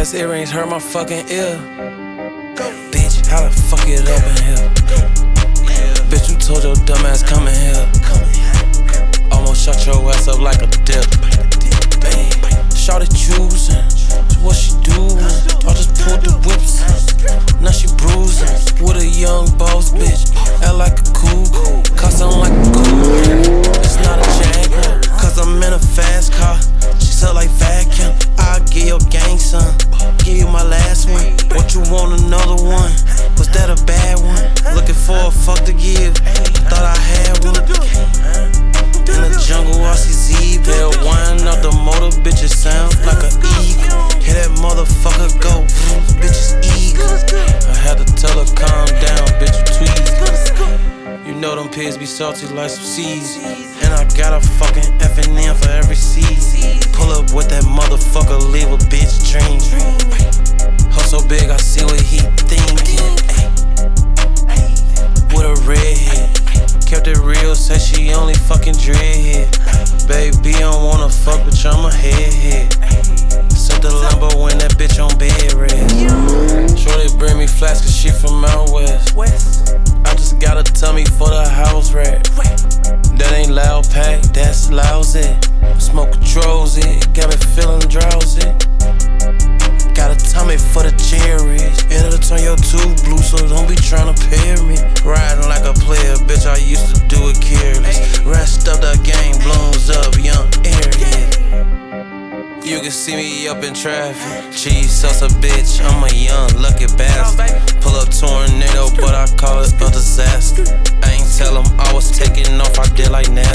Ice earrings hurt my fucking ear. Bitch, how the fuck it up in here? Bitch, you told your dumb ass come in here. Almost shut your ass up like a dip. Shawty choosing, what she doing? I just pulled the whips, now she bruising. With a young boss bitch, act like a cougar. Cause I'm like a cougar, it's not a Jaguar. Cause I'm in a fast car, she sell like vacuum. I'll give your gang some, give you my last one. What you want, another one? Was that a bad one? Looking for a fuck to give, thought I had one. In the jungle, I see Z-Bell wind up the motor, bitches sound like an eagle. Hear that motherfucker go, bitch is eagle. I had to tell her calm down, bitch you tweet. You know them pigs be salty like some seeds. And I got a fucking F&N for every seed. Pull up with that motherfucker, leave a bitch dream. Hustle big, I see what he thinking. With a red head, kept it real, said she only fucking dreadhead. Baby, I don't wanna fuck, bitch, I'm a head. Set the Lambo in that bitch on bed rest. Sure they bring me flats cause she from out west. I just got a tummy for the house rat. That ain't loud pack, that's lousy. Smoke controls it, got me feeling drowsy. Got a tummy for the cherries. It'll turn your tube blue, so don't be tryna pair me. Riding like a player, bitch, I used to do it careless. Rest of the game blooms up, young Aries. You can see me up in traffic. Cheese sauce a bitch, I'm a young lucky bastard. Pull up tornado, but I call it a disaster. I ain't tell 'em I was taking off, I did like that.